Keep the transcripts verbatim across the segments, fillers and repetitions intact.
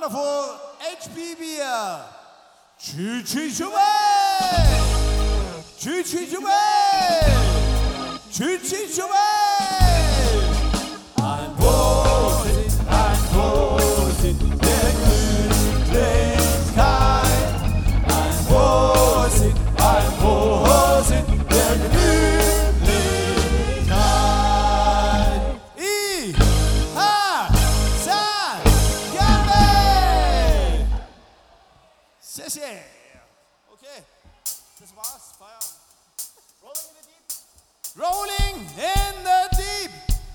wonderful H P beer. Choo choo choo way! Choo choo choo way! Choo choo choo way! Ein Prosit, ein Prosit der Gemütlichkeit. Ein Prosit, ein Prosit der Gemütlichkeit. I, ha, san, gabe! Sehr schön. Okay, das war's. Feierabend. Rolling in the deep.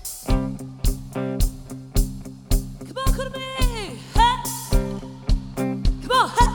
Come on, come on, hey. Come on, hey.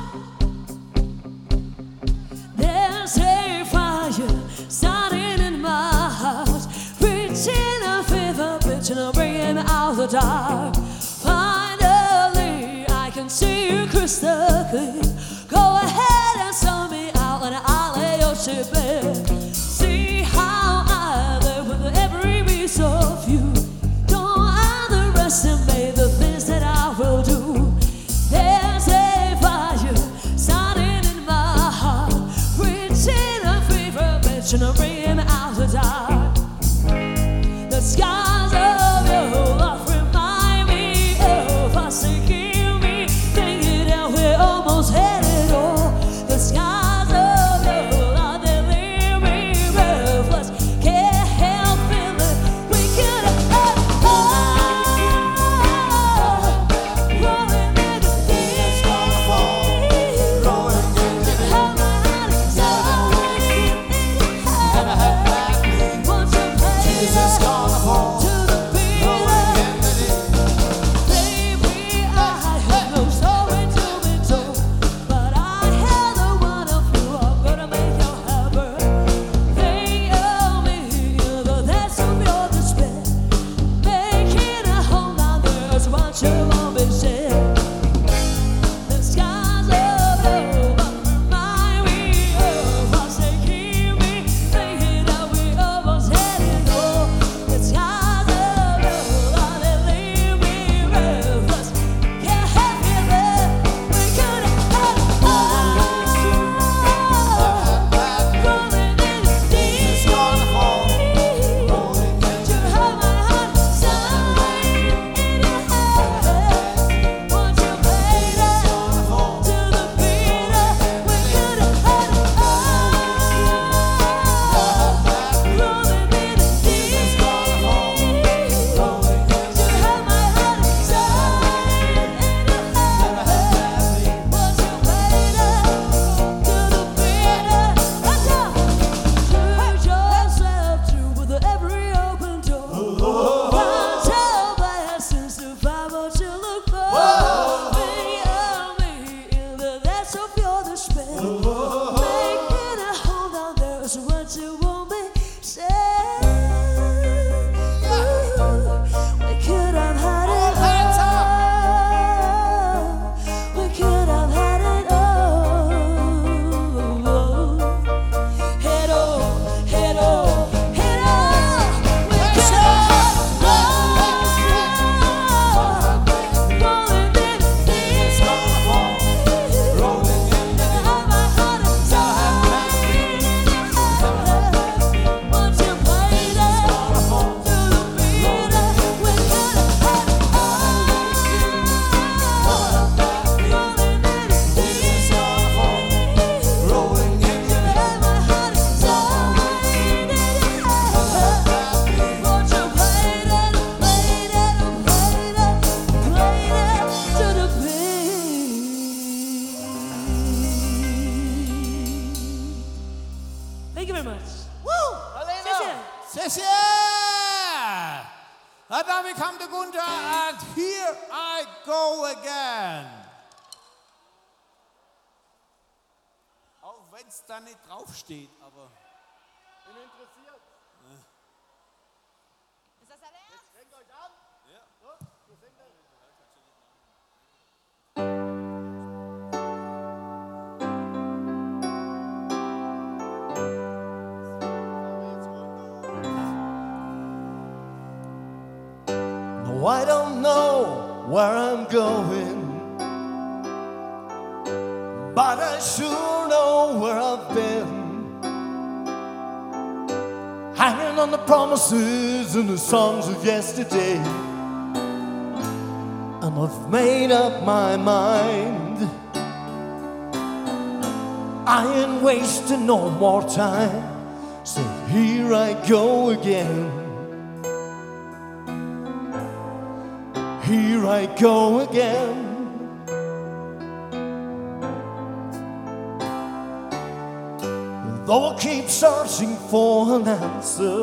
There's a fire starting in my heart, reaching a fever pitch and bringing me out the dark. Finally, I can see you crystal clear. Go ahead and sell me out, and I'll lay your ship bare. See how I live with every piece of you. Don't underestimate the things that I will do. There's a fire starting in my heart, reaching a fever pitch and bringing me out the dark. The skies of your love remind me of us, taking me, thinking that we're almost headed all. The skies of your love, they leave me breathless. Can't help feeling we could have had rolling in the deep. Rolling in the deep. Hold my hand inside. Won't you play Jesus gonna fall. to the beat? Rolling in the deep. Baby, I have no story to be told, but I have the one of you. I'm gonna make you happy. Think of me in the depths of your despair, making a home down there is what you want me to say. The skies of your love remind me of us, they keep me thinking that we almost had it all. The skies of your love, they leave me breathless. Can't help feeling we could have had rolling in the deep. gonna fall. Rolling in the You have my heart inside in your hand. Won't you play that to the beat? We could have had rolling in the deep. You have my heart inside in your hand. Won't you play that to the beat? Let's go. Choose yourself through with every open door. Can't tell by essence to find what you look for. Think of me in the depths of your despair. Making a home down there is what you want me to say. We could have had it hands all. We could have had it all. Head on, head on, head on. We could have had it all. Rolling in the deep. Rolling in the deep. Have my heart inside. Won't you play that to the beat? We could have had it all. Rolling in the deep. Rolling in the deep. Have my heart inside. Won't you play that, play that, play that, play that to the beat? Thank you very much. Sehr schön. And then we come to Gunther, and here I go again. Auch wenn es da nicht draufsteht, aber. Bin interessiert. Ist das alles? Denkt euch an. Ja. So, wir singen dann. No, I don't know where I'm going. but I sure know where I've been. Hanging on the promises and the songs of yesterday. And I've made up my mind. I ain't wasting no more time. So here I go again. Here I go again. Though I keep searching for an answer,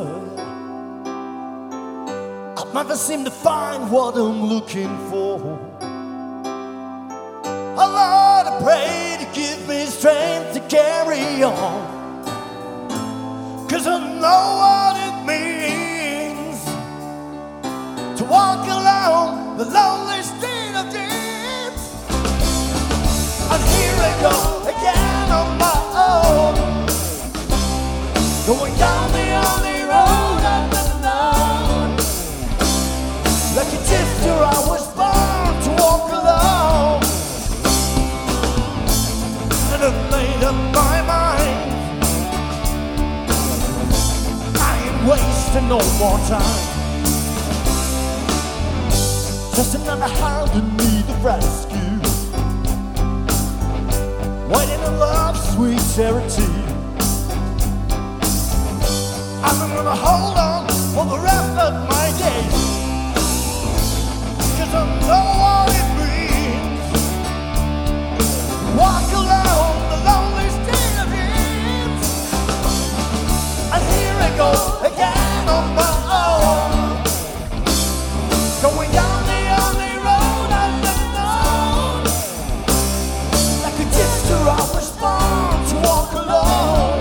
I've never seemed to find what I'm looking for. Oh Lord, I pray to give me strength to carry on, 'cause I know what it means to walk alone the lonely street of dreams. And here I go again on my own, going down the only road I've never known. Like a drifter I was born to walk alone. And I've made up my mind. I ain't wasting no more time. Just another hand in need of rescue, waiting in love's sweet charity. I'm gonna hold on for the rest of my days, 'cause I know what it means. Walk alone the lonely street of dreams. And here I go again on my own, going down the only road I've never known. Like a drifter I was born to walk alone.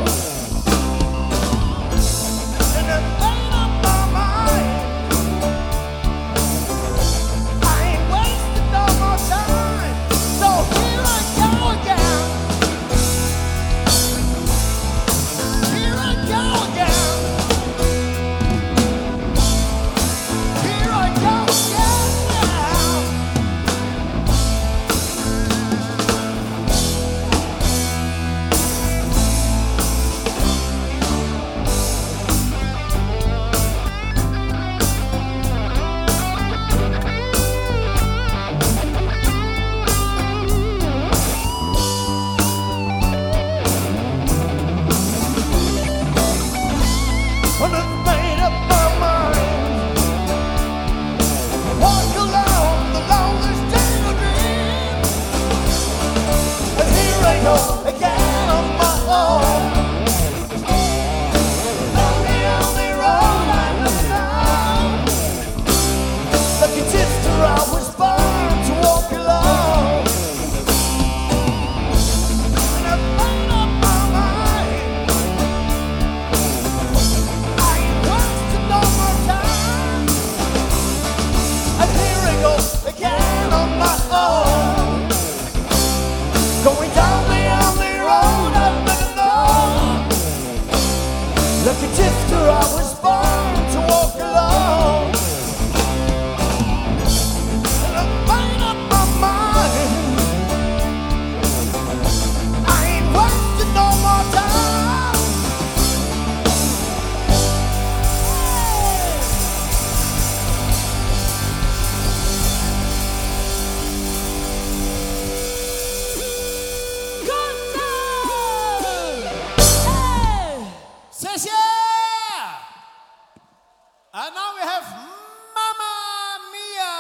And now we have Mamma Mia.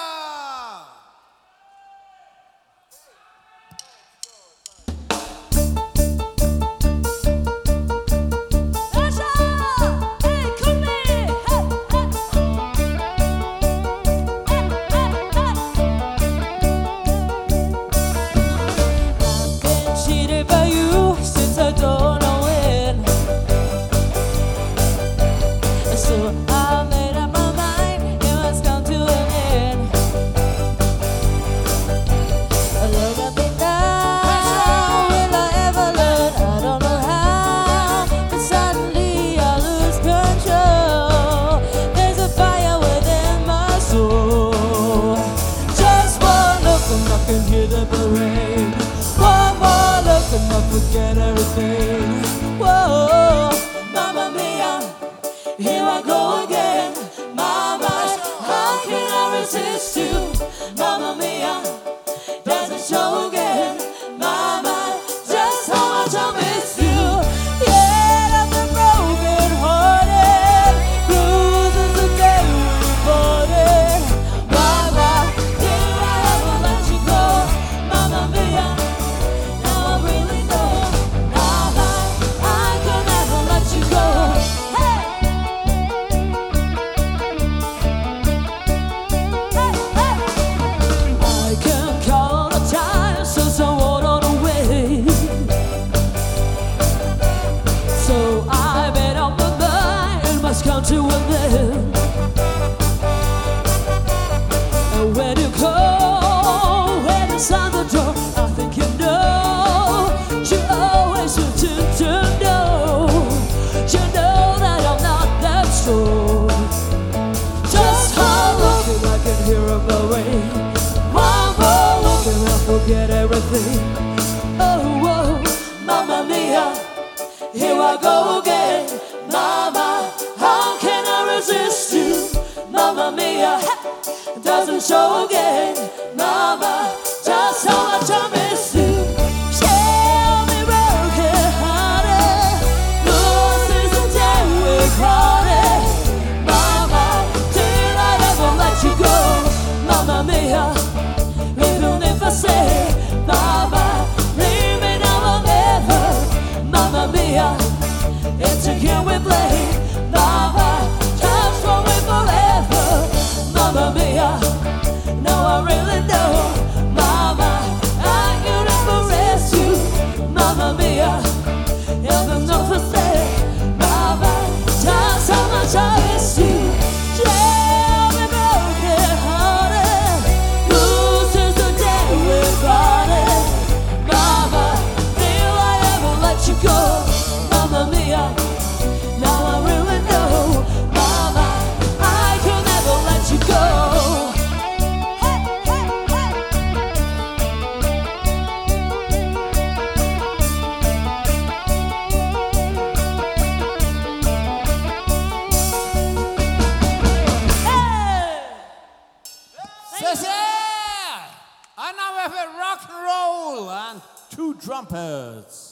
Hear the parade. One more look here I go again. Mama, how can I resist you? Mamma mia, doesn't show again. Mama, just how much I miss you. Yeah, I've been broken hearted, bruises the day we parted. Mama, did I ever let you go? Mamma mia, now I really know. Mama, I could never let you go. Hey! Hey, hey! I can count the times since I walked on away. So I made up my mind and must come to an end. And when you go, when it's on the door, I think you know. You always pretend to know. You know that I'm not that strong. Just how looking I can hear a rain. One more look and I'll forget everything. Oh, whoa, mamma mia, here I go again. Mama, how can I resist you? Mamma mia, doesn't show again. Mama, just how much I miss you. Tell me broken hearted, losing the day we parted. Mama, did I ever let you go? Mamma mia, even if I say, Mama, leave me now or never. Mamma mia, it's a game we play. Mama, just for me forever. Mamma mia, now I really know. Mama, I could never rest you. Mamma mia, if there's nothing to say. Mama, just how much I miss you. Tell me broken hearted, loses the day we parted. Mama, will I ever let you go? Mamma mia, now I really know. Mama, I could never let you go. Hey, hey, hey! Says yeah! And now we have a rock and roll and two trumpets.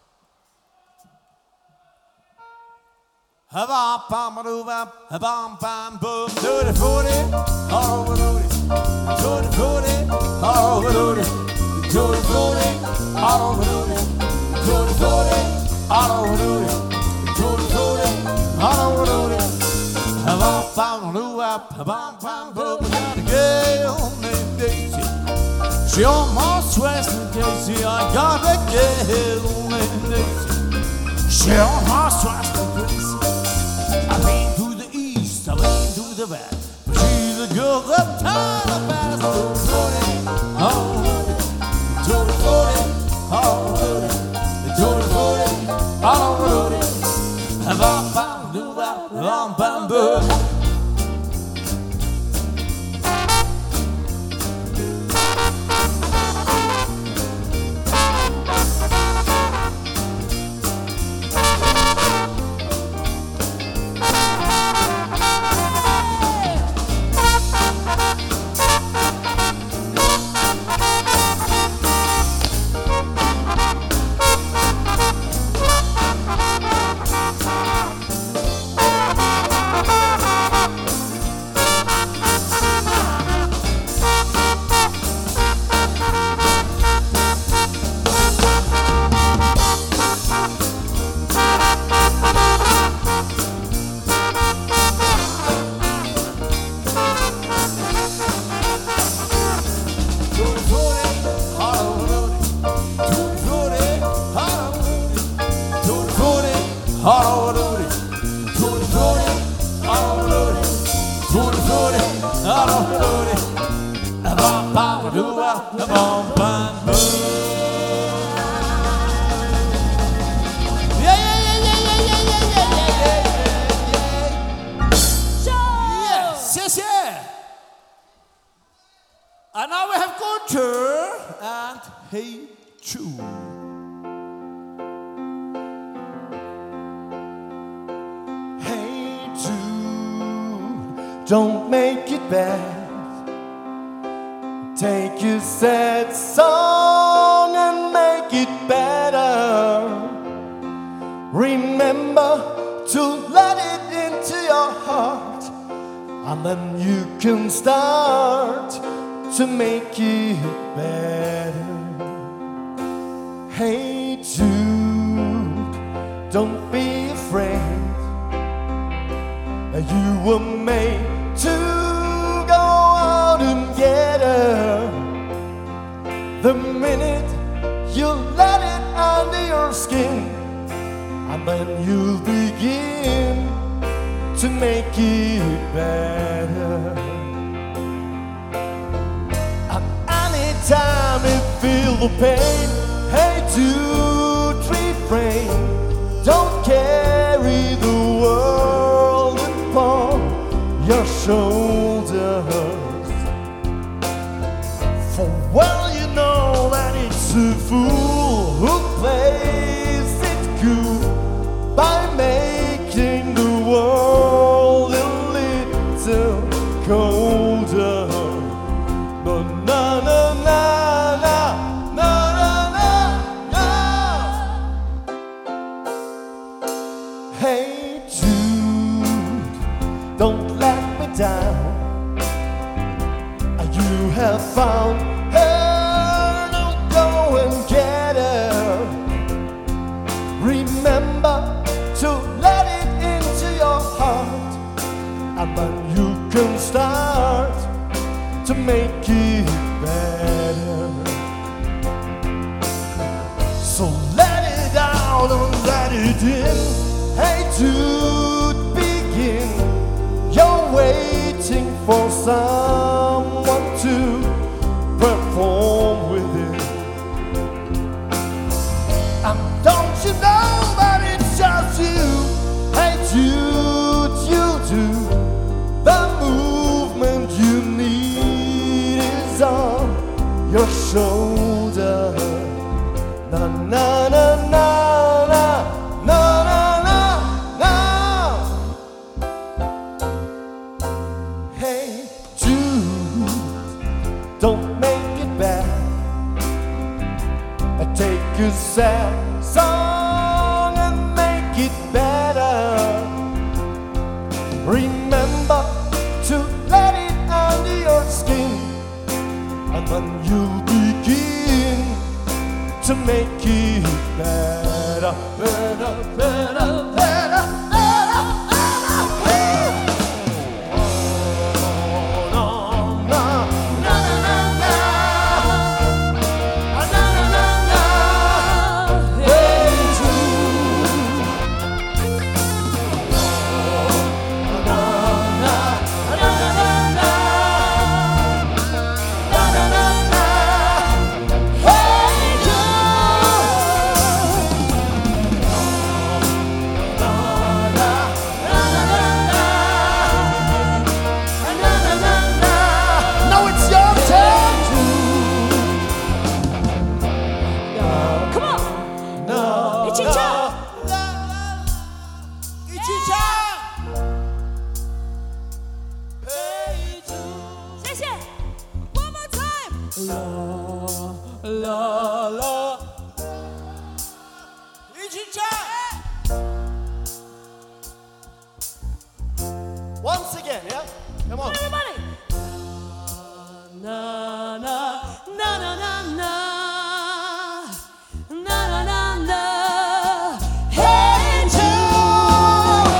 Ha-bam, bam, ba-doo-bam, ha-bam, bam, boom, do-de, footy, oh, do-de, do-de, footy, oh, do-de, do-de, footy, oh, do-de, do-de, footy, oh, do-de, do-de, footy, oh, do-de, ha-bam, bam, ba-doo-bam, ha-bam, bam, boom. We got a girl named Daisy. She almost dressed in Daisy. I got a girl named Daisy. She almost dressed in Daisy. I've been to the east, I've been to the west, but she's a girl that time I passed to the forty, oh, to the forty, oh, to the forty, oh, bam, bam, do that, bam, bam, boom. And now we have Gunter and Hey Jude. Hey don't make it bad. Take your sad song and make it better. Remember to let it into your heart, and then you can start to make it better. Hey Jude, don't be afraid. You were made to go out and get her. The minute you let it under your skin, and then you'll begin to make it better. And anytime you feel the pain, hey Jude, refrain. Don't carry the world upon your shoulders. For well you know that it's a fool who plays it cool by making the world a little colder. But na na na na na na na. Hey Jude, don't let me down. You have found her, now go and get her. Remember to let it into your heart, and then you can start to make it better. So let it out and let it in. Hey Jude, begin. You're waiting for someone to perform with it. And don't you know that it's just you? Hey Jude, you do. The movement you need is on your shoulder. Na na na na na na na na na. Hey Jude, don't make it bad. Take a sad song and make it better. Remember to let it under your skin, and then you'll begin to make it better, better, better, better, better, better. Oh, no, no, no, no, no, no, no, no, no. Hey Jude, no, no, no, no, no, no, no, no, no, no. Hey Now it's your turn. Come on. No, 이치차. 이치차. 셋이. One more time. La la. 이치차. once again, yeah? Come on. Everybody. Na na na na na na na na na na. Hey Jude.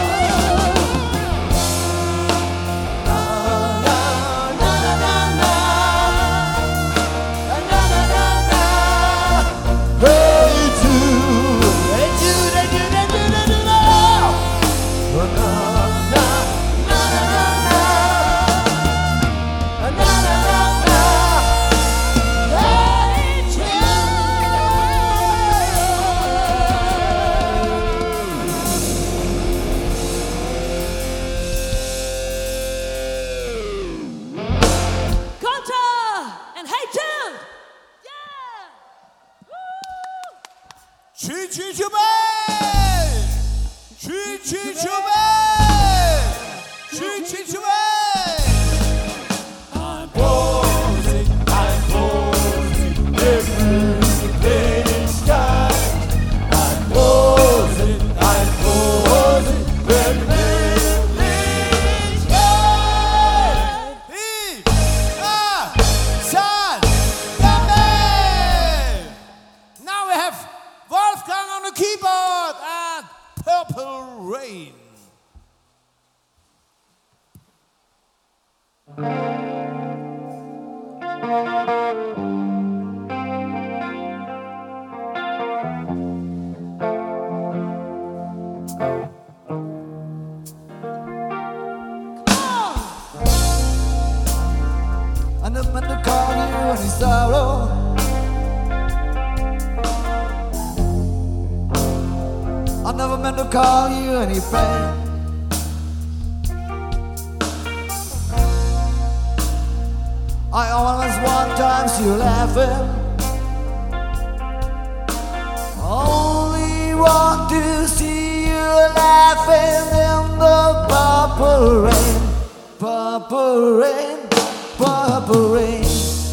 Na na na na na na na na na na. Hey Jude, hey Jude, hey Jude, hey Jude, hey Jude, oh. Na, na, na, na, na, na, na, na. Hey Jude. Contra and Hey Jude. Yeah. 쥐쥐주배. 쥐쥐주배. 쥐쥐주배. I never meant to call you any sorrow. I never meant to call you any pain. I always want time to you laughing. Only want to see you laughing in the purple rain, purple rain, purple rain,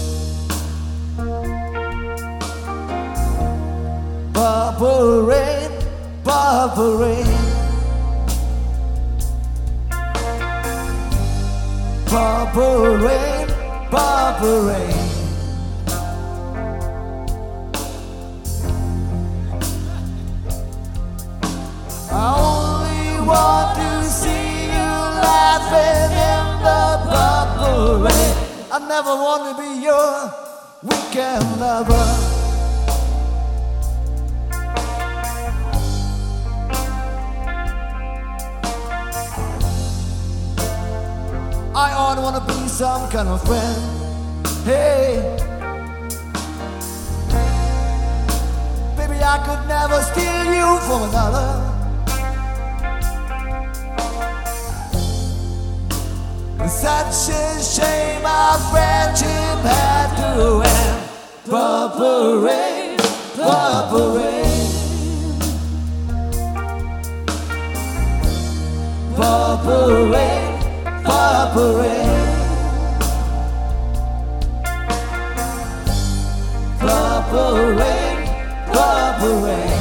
purple rain, purple rain, purple rain, purple rain. I only want to see you laughing in the purple rain. I never want to be your weekend lover. I ought wanna be some kind of friend. Hey, baby, I could never steal you from another. It's such a shame our friendship had to end. Purple rain, purple rain, purple rain, purple rain, purple rain, purple rain.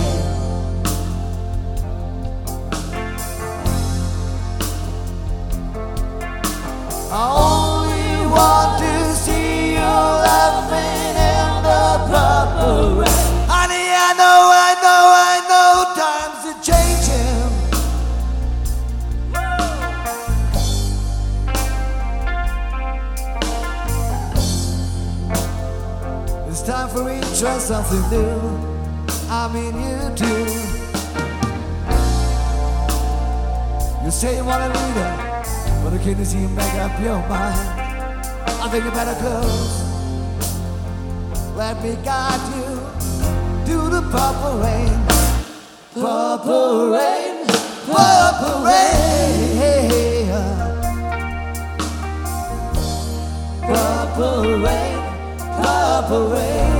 I only want to see you laughing in the purple rain. Honey, I know, I know, I know times are changing. It's time for me to try something new. I mean you too. You say you want a leader, but I can't see you make up your mind. I think you better close. Let me guide you to the purple rain. Purple rain, purple rain. Purple rain, purple rain.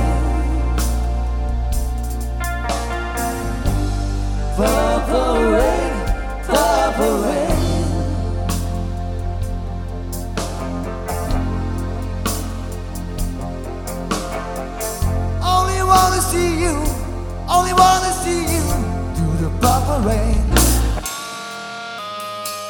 Purple rain, purple rain. Only wanna see you, only wanna see you through the purple rain.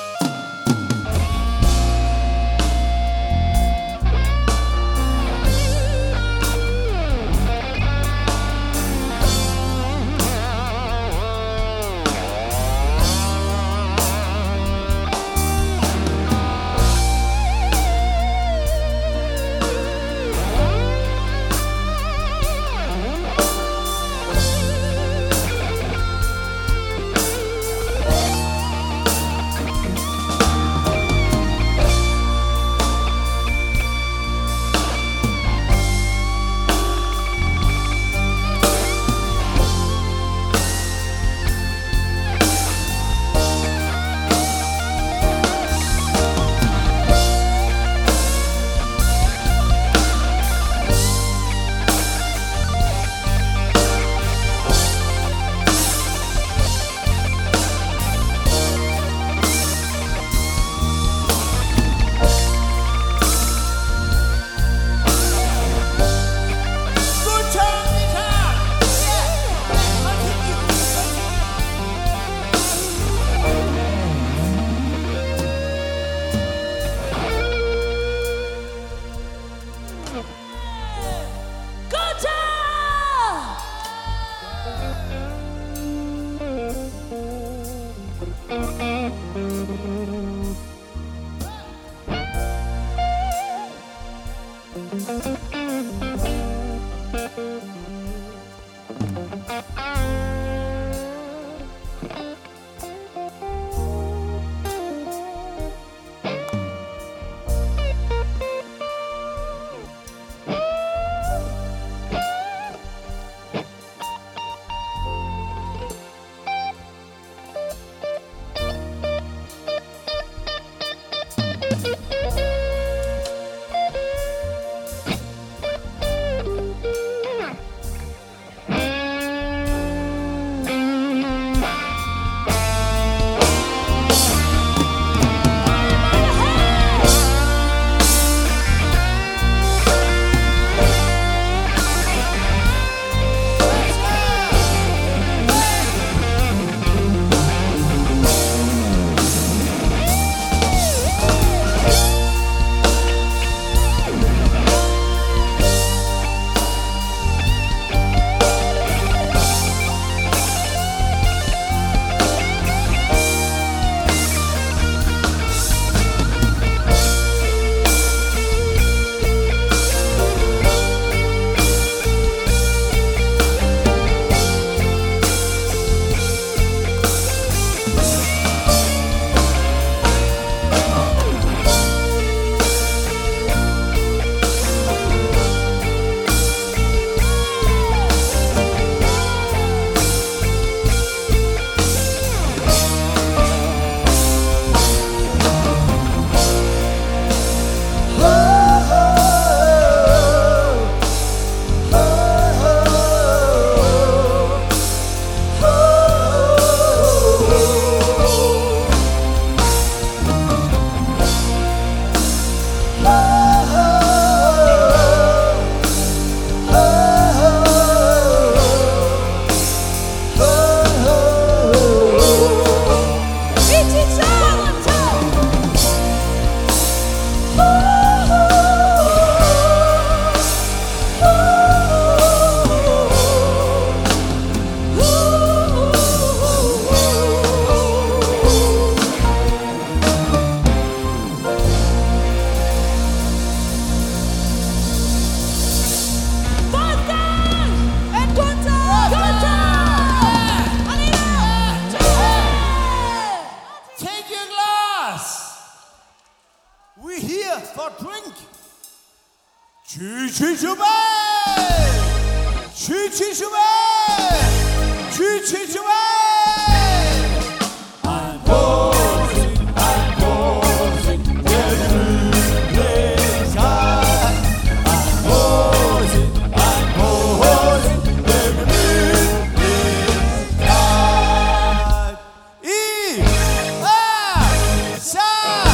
We here for drink. Chi chi chubai. Chi chi chubai. Chi chi chubai. I'm posing, I'm posing, where the moon plays high. I'm posing, I'm posing, where the moon plays high. E, A, Sa,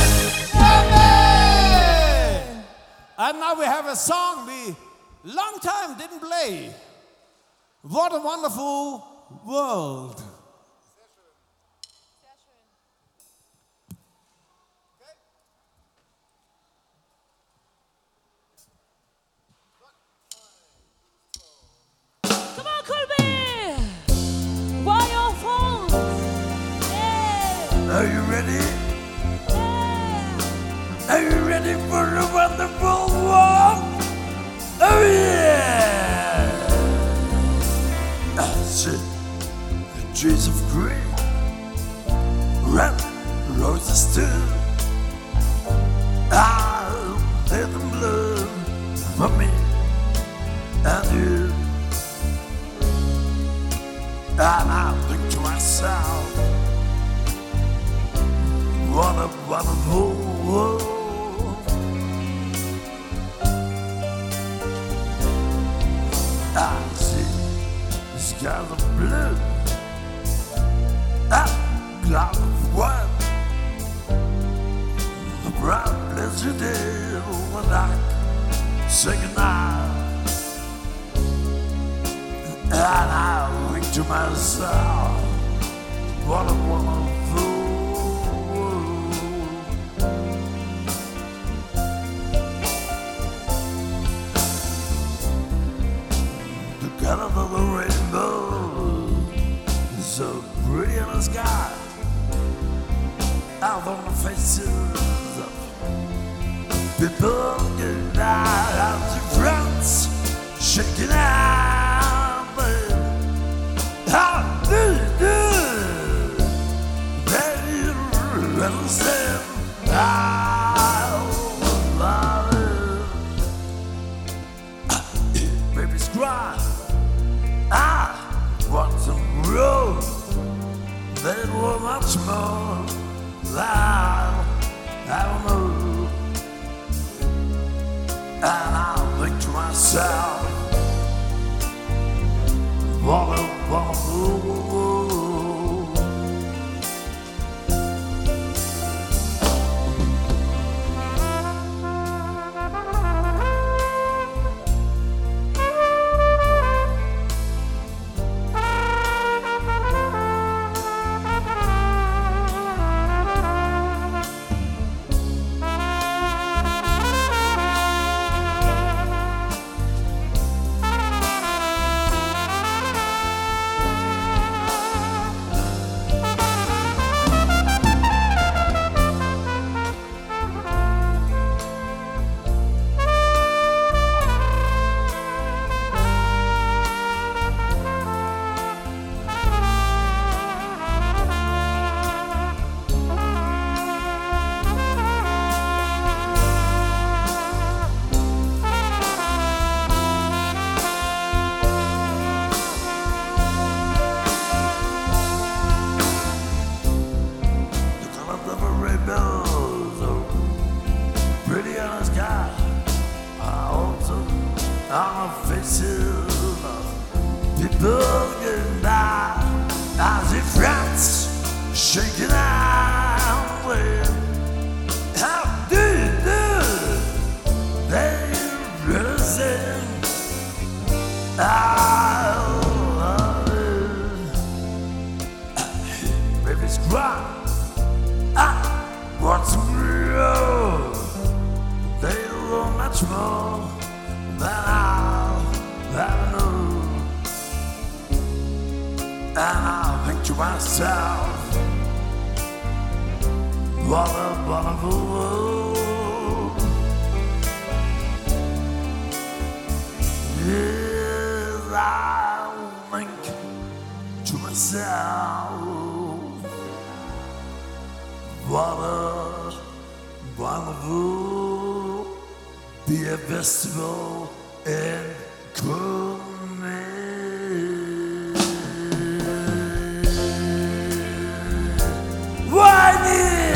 Amen. And now we have a song we long time didn't play. What a wonderful world. Come on, Colby! Why your phone? Yeah! Are you ready? Yeah! Are you ready for the wonderful walk? Oh yeah! I see the trees of green, red roses too. I'll let them bloom for me and you. And I think to myself, what a wonderful world. I see the skies of blue, a cloud of white, the bright blessed day when I say goodnight. And I think to myself, what a wonderful world. The color of the rainbow is so pretty in the sky. Out on the faces of people getting out of the friends, shaking out. How do you do? They understand. I love it. Baby's crying. I want some growth. They were much more than I don't know. And I think to myself, what a wonderful world. On the faces of people getting by as if friends shaking out with how do you do? They really sing I love it. Baby's crying. I want some real. They know much more than I'll ever know. And I think to myself, what a wonderful world. Yes, I think to myself, what a Wonderful Beer Festival in Coleman. Why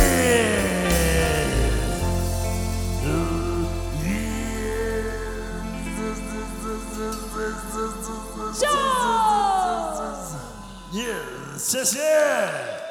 Yes, yes, yeah.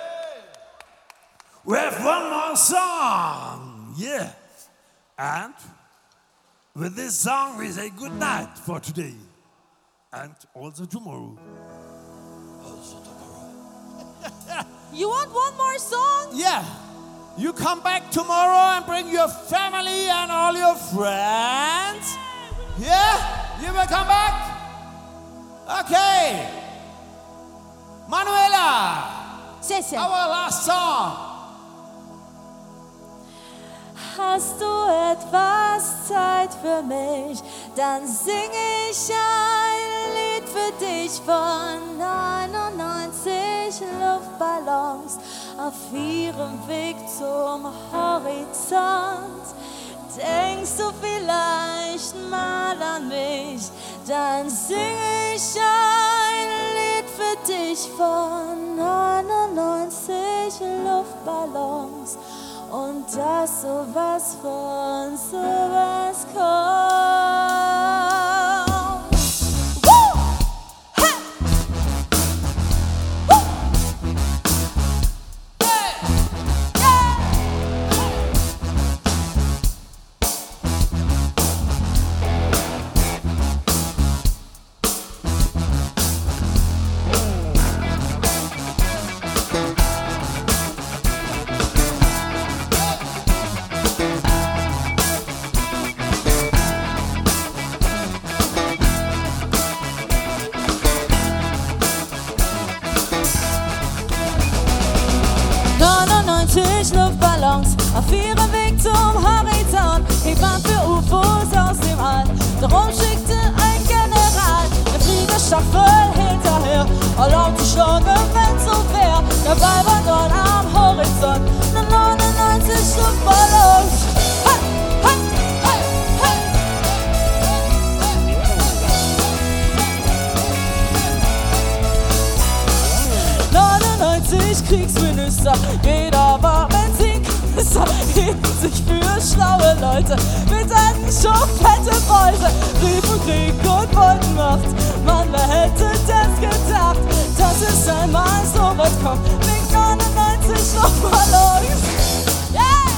We have one more song, yeah. And with this song, we say good night for today, and also tomorrow. Also tomorrow. You want one more song? Yeah. You come back tomorrow and bring your family and all your friends. Yeah? You will come back? Okay. Manuela, Session. our last song. Hast du etwas Zeit für mich, dann sing ich ein Lied für dich von neunundneunzig Luftballons auf ihrem Weg zum Horizont. Denkst du vielleicht mal an mich, dann sing ich ein Lied für dich von neunundneunzig Luftballons. Und dass sowas von sowas kommt. Woo! Hey! Woo! Hey! Yeah! neunundneunzig Luftballons auf ihrem Weg zum Horizont. Ich warf für U F Os aus dem All. Darum schickte ein General eine Fliegerstaffel hinterher. Erlaubt die Schlange, wenn so wär. Dabei war dort am Horizont neunundneunzig Luftballons. Hey, hey, hey, hey. neunundneunzig Kriegsminister, jeder war Benzinkanister, hielten sich für schlaue Leute, mit einen schon fette Beute, riefen Krieg und wollten Macht. Mann, wer hätte das gedacht, dass es einmal so weit kommt, mit neunundneunzig Luftballons. Yeah!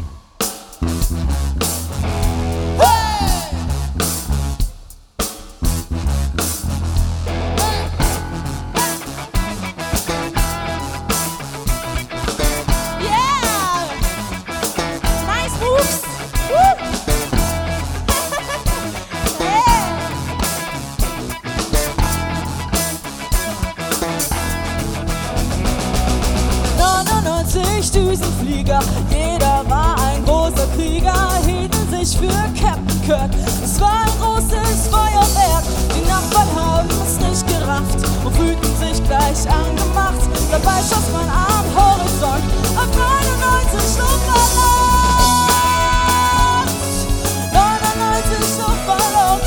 Düsenflieger, jeder war ein großer Krieger, hielten sich für Captain Kirk. Es war ein großes Feuerwerk, die Nachbarn haben es nicht gerafft und fühlten sich gleich angemacht. Dabei schoss man am Horizont auf neunundneunzig Luftballons. neunundneunzig Luftballons.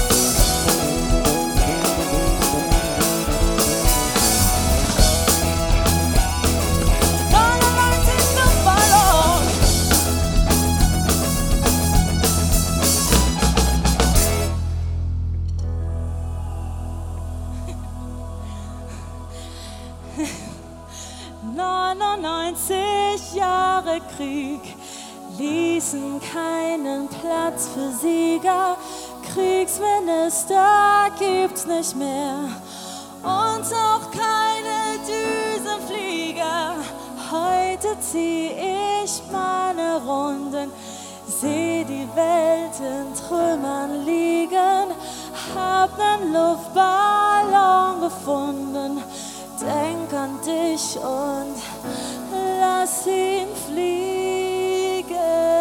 neunundneunzig Jahre Krieg ließen keinen Platz für Sieger. Kriegsminister gibt's nicht mehr und auch keine Düsenflieger. Heute zieh ich meine Runden, seh die Welt in Trümmern liegen, hab nen Luftballon gefunden. Denk an dich und lass ihn fliegen.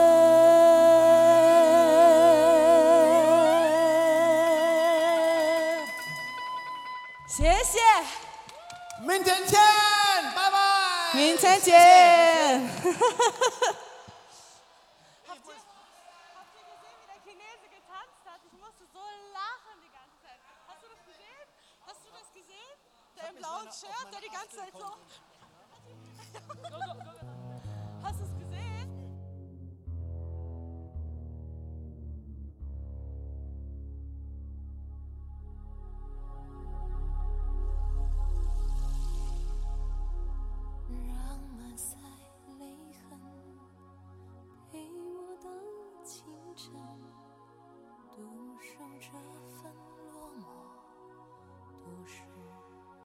Sehr, sehr. Mintenchen, bye bye. Mintenchen. Habt ihr, habt ihr gesehen, wie der Chinese getanzt hat? Ich musste so lachen die ganze Zeit. Hast du das gesehen? Hast du das gesehen? Der im blauen Shirt, der die ganze Zeit so... Hast du es gesehen?